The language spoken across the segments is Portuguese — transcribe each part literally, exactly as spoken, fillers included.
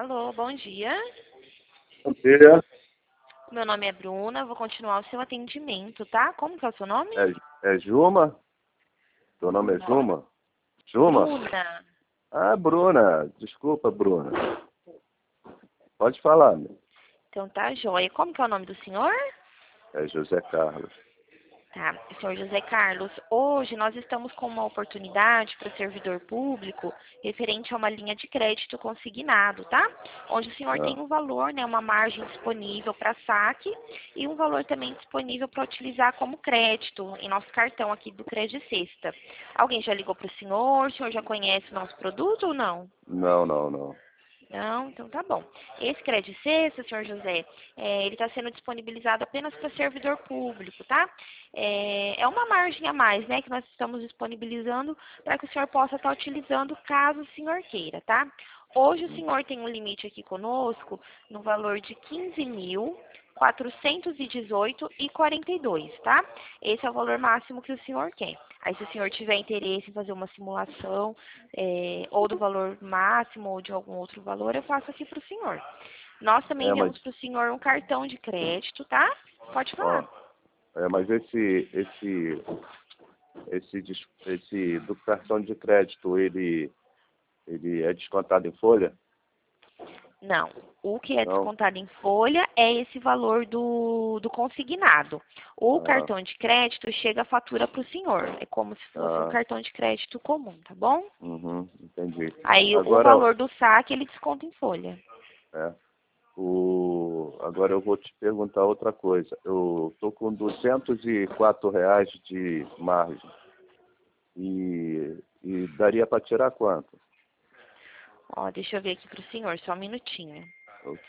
Alô, bom dia. Bom dia. Meu nome é Bruna, vou continuar o seu atendimento, tá? Como que é o seu nome? É, é Juma? Seu nome é Juma? Juma? Bruna. Ah, Bruna. Desculpa, Bruna. Pode falar, né? Então tá, joia. Como que é o nome do senhor? É José Carlos. Tá, senhor José Carlos, hoje nós estamos com uma oportunidade para servidor público referente a uma linha de crédito consignado, tá? Onde o senhor Ah, tem um valor, né, uma margem disponível para saque e um valor também disponível para utilizar como crédito em nosso cartão aqui do Crédito Sexta. Alguém já ligou para o senhor? O senhor já conhece o nosso produto ou não? não, não, não. Não, então tá bom. Esse crédito sexta, senhor José, é, ele está sendo disponibilizado apenas para servidor público, tá? É, é uma margem a mais, né, que nós estamos disponibilizando para que o senhor possa estar utilizando caso o senhor queira, tá? Hoje o senhor tem um limite aqui conosco no valor de quinze mil quatrocentos e dezoito e quarenta e dois, tá? Esse é o valor máximo que o senhor quer. Aí, se o senhor tiver interesse em fazer uma simulação, é, ou do valor máximo ou de algum outro valor, eu faço aqui para o senhor. Nós também É, mas, enviamos para o senhor um cartão de crédito, tá? Pode ó, falar. é, mas esse, esse, esse, des- esse do cartão de crédito, ele, ele é descontado em folha? Não. O que é Não? descontado em folha é esse valor do, do consignado. O Ah, cartão de crédito chega a fatura para o senhor. É como se fosse um ah, cartão de crédito comum, tá bom? uhum, entendi. Aí o Agora, valor do saque ele desconta em folha. é, O... Agora eu vou te perguntar outra coisa. Eu estou com duzentos e quatro reais de margem. E, e daria para tirar quanto? Ó, deixa eu ver aqui para o senhor, só um minutinho. Ok.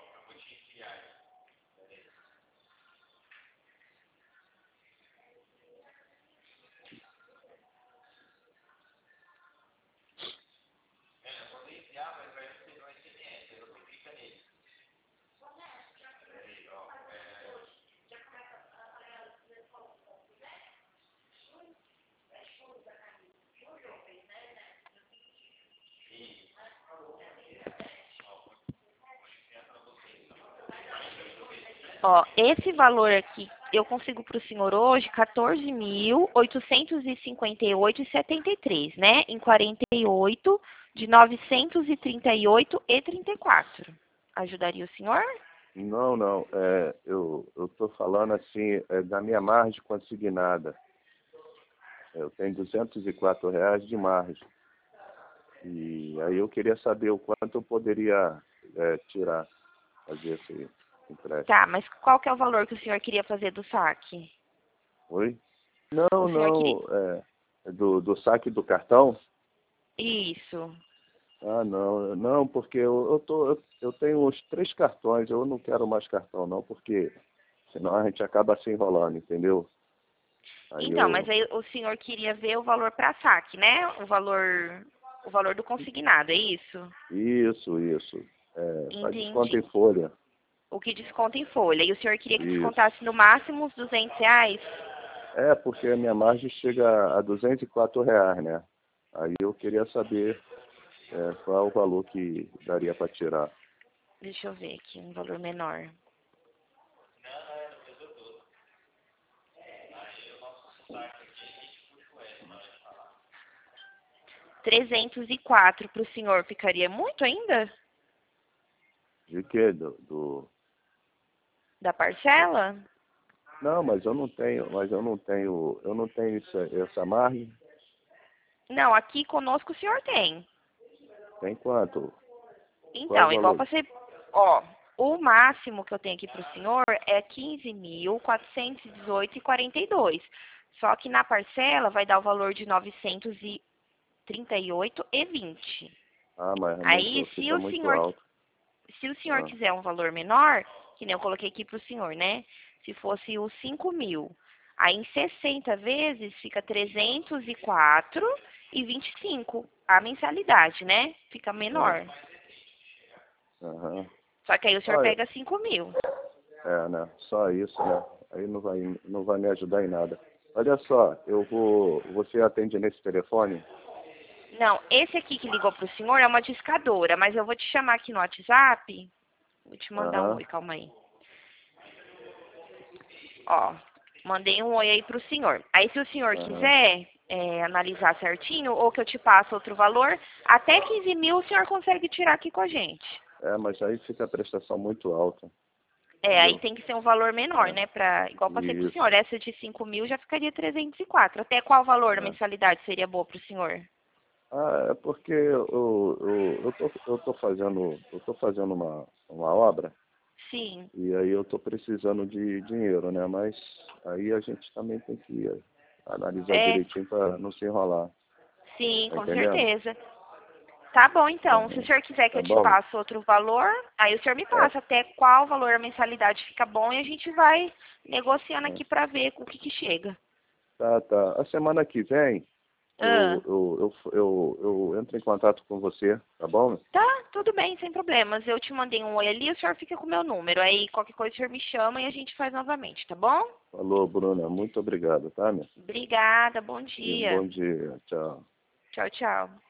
Ó, esse valor aqui eu consigo para o senhor hoje quatorze mil oitocentos e cinquenta e oito e setenta e três, né? Em quarenta e oito de novecentos e trinta e oito e trinta e quatro. Ajudaria o senhor? Não, não. É, eu estou falando assim, é, da minha margem consignada. Eu tenho duzentos e quatro reais de margem. E aí eu queria saber o quanto eu poderia é, tirar, fazer esse empréstimo. Tá, mas qual que é o valor que o senhor queria fazer do saque? Oi? Não, O senhor queria. não. É, é do, do saque do cartão? Isso. Ah, não, não, porque eu, eu, tô, eu, eu tenho os três cartões, eu não quero mais cartão não, porque senão a gente acaba se enrolando, entendeu? Aí Então, mas eu, aí o senhor queria ver o valor para saque, né? O valor, o valor do consignado, é isso? isso, isso, é, faz desconto em Entendi. folha, O que desconta em folha. E o senhor queria que isso. descontasse no máximo os duzentos reais? É, porque a minha margem chega a duzentos e quatro reais, né? Aí eu queria saber é, qual é o valor que daria para tirar. Deixa eu ver aqui, um valor menor. trezentos e quatro para o senhor ficaria muito ainda? De quê? Do, do... Da parcela? Não, mas eu não tenho, mas eu não tenho, eu não tenho essa, essa margem. Não, aqui conosco o senhor tem. Tem quanto? Qual é o Então, igual valor? para você. Ó, o máximo que eu tenho aqui para o senhor é quinze mil quatrocentos e dezoito e quarenta e dois. Só que na parcela vai dar o valor de novecentos e trinta e oito e vinte. Ah, mas é Aí, muito, se fica o muito senhor alto. se o senhor Ah, quiser um valor menor, que nem eu coloquei aqui para o senhor, né? Se fosse os cinco mil, aí em sessenta vezes fica trezentos e quatro e vinte e cinco a mensalidade, né? Fica ah, menor. aham. Só que aí o senhor Olha, pega cinco mil. é, né? Só isso, né? Aí não vai, não vai me ajudar em nada. Olha só, eu vou, você atende nesse telefone? Não, esse aqui que ligou pro senhor é uma discadora, mas eu vou te chamar aqui no WhatsApp. Vou te mandar um Aham. oi, calma aí. Ó, mandei um oi aí pro senhor. Aí se o senhor Aham. quiser é, analisar certinho, ou que eu te passe outro valor, até quinze mil o senhor consegue tirar aqui com a gente. É, mas aí fica a prestação muito alta, É, aí entendeu? tem que ser um valor menor, É. né? Pra, igual passei pro Isso. senhor. Essa de cinco mil já ficaria trezentos e quatro. Até qual valor da É. mensalidade seria boa pro senhor? Ah, é porque eu, eu, eu, tô, eu tô fazendo, eu tô fazendo uma, uma obra Sim, e aí eu tô precisando de dinheiro, né? Mas aí a gente também tem que analisar é, direitinho para não se enrolar, sim, tá com entendendo? certeza. Tá bom, então. Se o Aham. senhor quiser que Tá eu te bom? passe outro valor, aí o senhor me É, passa até qual valor a mensalidade fica bom e a gente vai negociando é. aqui pra ver o que que chega. Tá, tá. A semana que vem eu, Ah, eu, eu, eu, eu entro em contato com você, tá bom? tá, tudo bem, sem problemas. Eu te mandei um oi ali, o senhor fica com o meu número. Aí qualquer coisa o senhor me chama e a gente faz novamente, tá bom? Falou, Bruna. Muito obrigado, tá, meu? Obrigada, bom E dia. bom dia. Tchau. Tchau, tchau.